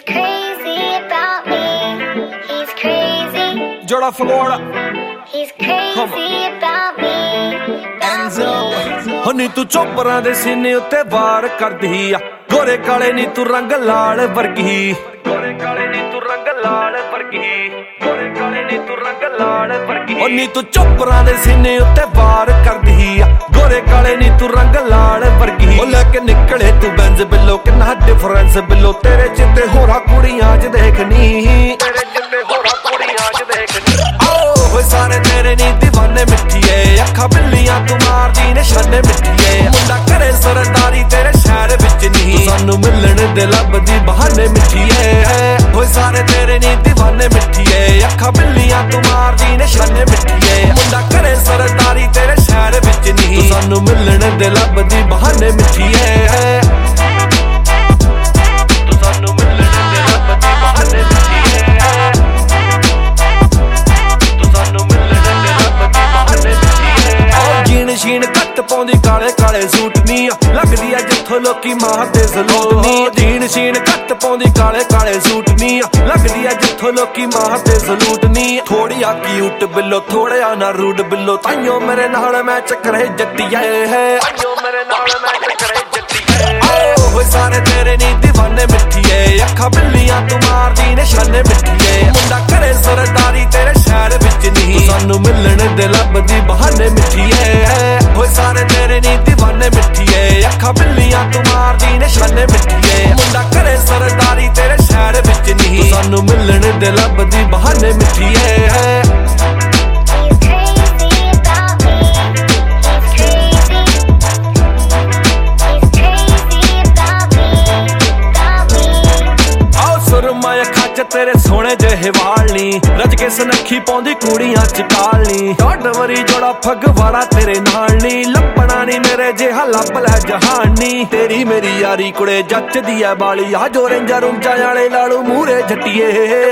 crazy about me. He's crazy. Joda Florida. He's crazy about me. Enzo. Honey तू चोपरां दे सीने उत्ते वार करदी आ गोरे काले नी तू रंग लाल वर्गी गोरे काले नी तू रंग लाल वर्गी गोरे काले नी तू रंग लाल वर्गी ओ नी तू चोपरां दे सीने उत्ते वार करदी आ गोरे काले नी तू रंग लाल वर्गी ओ लेके निकले तू बेंज बिलो किन्ना डिफरेंस बिलो तेरे जिते होरा कुड़ियां च देखनी तेरे जिते होरा कुड़ियां च देखनी ओ सारे तेरे नी दीवाने मिठिए अखा बिल्लियां तू मारदी ने शाने मिठिए मुंडा करे सरदारी तेरे शहर विच नहीं सानू मिलण दे लभदी बहाने मिठिए होए सारे तेरे नी दीवाने मिठिए अखा बिल्लियां तू मारदी ने शाने मिठिए मुंडा करे सरदारी तेरे शहर विच नहीं सानू मिलण दे लभदी बहाने मिठिए तू सानू मिलण दे लभदी बहाने मिठिए जीन घट पाउंदी काले काले सूट नी लगदी आ जिथों लोकी मां ते सलूट नी जीन शीन घट पाउंदी काले काले सूट नी लगदी आ जिथों लोकी मां ते सलूट नी थोड़ी आ क्यूट बिल्लो थोड़े आ ना रूड बिल्लो ताइयों मेरे नाल मैच करे जट्टिया है ताइयों मेरे नाल मैच करे जट्टिया ओए सारे तेरे नी दीवाने मिठिए अखा बिल्लियां तू मारदी ने शाने मिठिए मुंडा करे सरदारी तेरे शहर विच नहीं सानू मिलण दे लभदी बहाने मिठिए होए सारे तेरे नी दीवाने मिठिए अखा बिल्लियां तू मारदी ने शाने मिठिए मुंडा करे सरदारी तेरे शहर विच नहीं सानू मिलण दे लभदी बहाने मिठिए तेरे सोने जेहे वाल नी रज के सनखी पौंदी कुड़ियां च कालनी डोंट वरी जोड़ा फगवाड़ा तेरे नाल नी लपना नी मेरे जेहा लप लै जहान नी तेरी मेरी यारी कुड़े जचदी ऐ बाली आ जो रेंजा रुंजा वाले लालू मूरे जट्टिए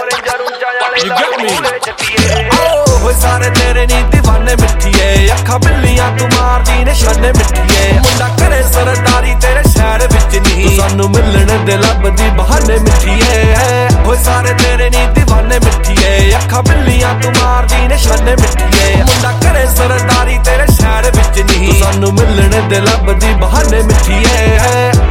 होए सारे तेरे नी दीवाने मिठिए अखा बिल्लियां तू मारदी ने शाने मिठिए मुंडा करे सरदारी तेरे शहर विच नहीं सानू मिलण दे लभदी बहाने मिठिए होए सारे तेरे नी दीवाने मिठिए अखा बिल्लियां तू मारदी ने शाने मिठिए मुंडा करे सरदारी तेरे शहर विच नहीं सानू मिलण दे लभदी बहाने मिठिए